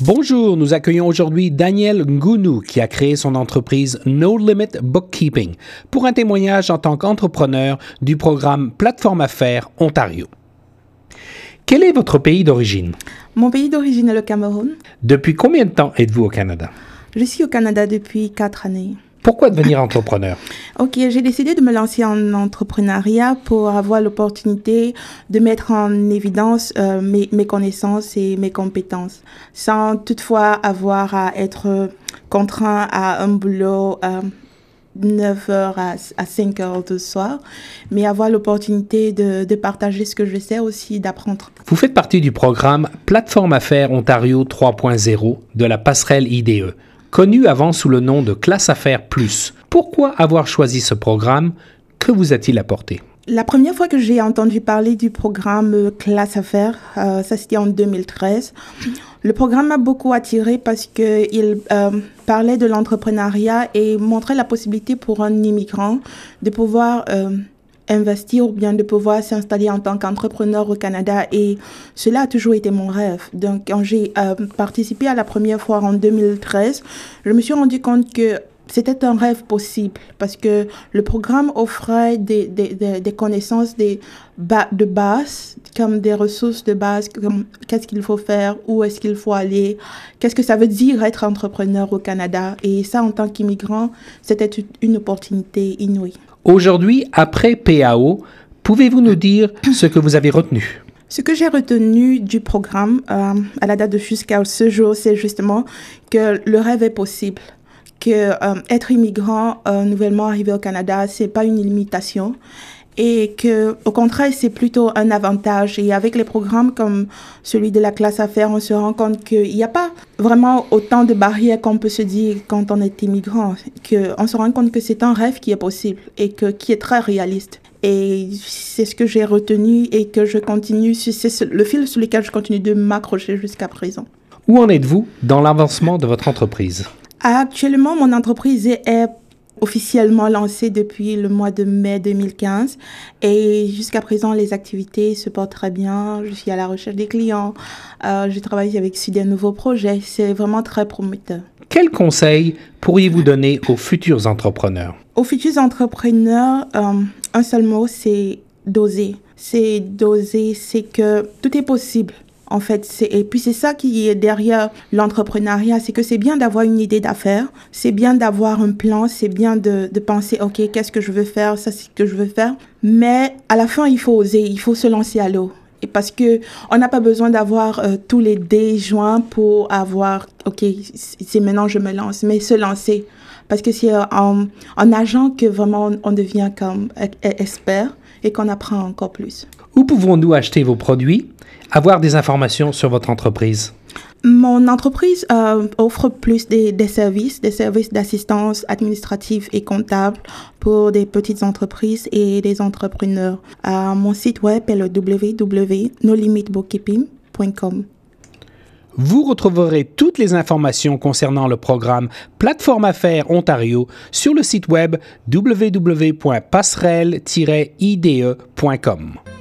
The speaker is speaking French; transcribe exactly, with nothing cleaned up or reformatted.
Bonjour, nous accueillons aujourd'hui Daniel Ngounou qui a créé son entreprise No Limit Bookkeeping pour un témoignage en tant qu'entrepreneur du programme Plateforme Affaires Ontario. Quel est votre pays d'origine? Mon pays d'origine est le Cameroun. Depuis combien de temps êtes-vous au Canada? Je suis au Canada depuis quatre années. Pourquoi devenir entrepreneur? Ok, j'ai décidé de me lancer en entrepreneuriat pour avoir l'opportunité de mettre en évidence euh, mes, mes connaissances et mes compétences, sans toutefois avoir à être contraint à un boulot euh, neuf heures à, à cinq heures du soir, mais avoir l'opportunité de, de partager ce que je sais aussi, d'apprendre. Vous faites partie du programme Plateforme Affaires Ontario trois point zéro de la passerelle I D E, connu avant sous le nom de Classe Affaires Plus. Pourquoi avoir choisi ce programme? Que vous a-t-il apporté? La première fois que j'ai entendu parler du programme Classe Affaires, euh, ça c'était en deux mille treize. Le programme m'a beaucoup attiré parce qu'il euh, parlait de l'entrepreneuriat et montrait la possibilité pour un immigrant de pouvoir euh, investir ou bien de pouvoir s'installer en tant qu'entrepreneur au Canada. Et cela a toujours été mon rêve. Donc, quand j'ai euh, participé à la première fois en deux mille treize, je me suis rendu compte que c'était un rêve possible parce que le programme offrait des, des, des, des connaissances des ba- de base, comme des ressources de base, comme qu'est-ce qu'il faut faire, où est-ce qu'il faut aller, qu'est-ce que ça veut dire être entrepreneur au Canada. Et ça, en tant qu'immigrant, c'était une opportunité inouïe. Aujourd'hui, après P A O, pouvez-vous nous dire ce que vous avez retenu? Ce que j'ai retenu du programme euh, à la date de jusqu'à ce jour, c'est justement que le rêve est possible. Que euh, être immigrant euh, nouvellement arrivé au Canada, c'est pas une limitation et que au contraire c'est plutôt un avantage. Et avec les programmes comme celui de la classe affaires, on se rend compte qu'il n'y a pas vraiment autant de barrières qu'on peut se dire quand on est immigrant. Que on se rend compte que c'est un rêve qui est possible et que qui est très réaliste. Et c'est ce que j'ai retenu et que je continue, c'est le fil sur lequel je continue de m'accrocher jusqu'à présent. Où en êtes-vous dans l'avancement de votre entreprise? Actuellement, mon entreprise est officiellement lancée depuis le mois de mai deux mille quinze et jusqu'à présent, les activités se portent très bien. Je suis à la recherche des clients, euh, je travaille avec sur des nouveaux projets. C'est vraiment très prometteur. Quels conseils pourriez-vous donner aux futurs entrepreneurs? Aux futurs entrepreneurs, euh, un seul mot, c'est d'oser. C'est d'oser, c'est que tout est possible. En fait, c'est, et puis c'est ça qui est derrière l'entrepreneuriat, c'est que c'est bien d'avoir une idée d'affaires, c'est bien d'avoir un plan, c'est bien de, de penser, OK, qu'est-ce que je veux faire, ça c'est ce que je veux faire. Mais à la fin, il faut oser, il faut se lancer à l'eau. Et parce que on n'a pas besoin d'avoir euh, tous les dés joints pour avoir, OK, c'est maintenant je me lance, mais se lancer. Parce que c'est en, en nageant que vraiment on, on devient comme expert et qu'on apprend encore plus. Où pouvons-nous acheter vos produits? Avoir des informations sur votre entreprise? Mon entreprise euh, offre plus des, des services, des services d'assistance administrative et comptable pour des petites entreprises et des entrepreneurs. Euh, mon site web est le w w w point no limit bookkeeping point com. Vous retrouverez toutes les informations concernant le programme Plateforme Affaires Ontario sur le site web w w w point passerelle tiret i d e point com.